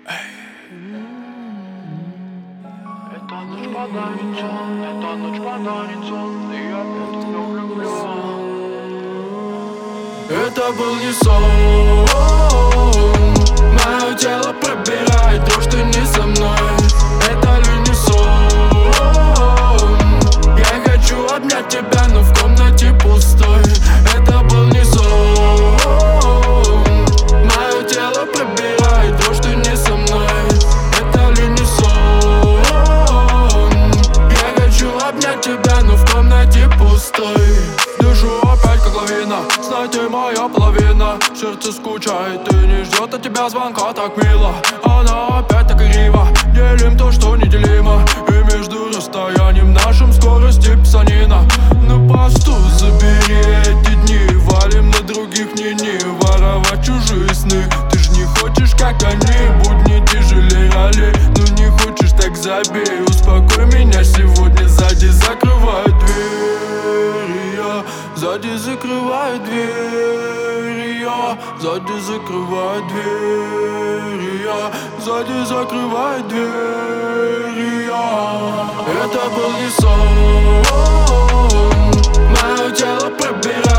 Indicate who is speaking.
Speaker 1: Эта ночь подарит сон, эта ночь подарит сон, и я опять в него влюблен.
Speaker 2: Это был не сон. Мое тело пробирает то, что не со мной. Это ли не сон? Я хочу обнять тебя, но в комнате пустой. Это был не сон. Мое тело пробирает то, что не со мной. Это ли не сон? Я хочу обнять тебя, но в комнате пустой. Дышу опять как лавина, знай, ты моя половина. Сердце скучает и не ждет от тебя звонка так мило. Она опять так игриво, делим то, что неделимо. И между расстоянием нашим скорости писанина. На посту забери эти дни, валим на других не воровать чужие сны. Ты ж не хочешь, как они, будни тяжелее роли. Ну не хочешь, так забей, успокой меня сегодня. Сзади закрывай дверь, сзади закрывай дверь, сзади закрывай дверь, сзади закрывай дверь. Это был не сон. Мое тело пробирает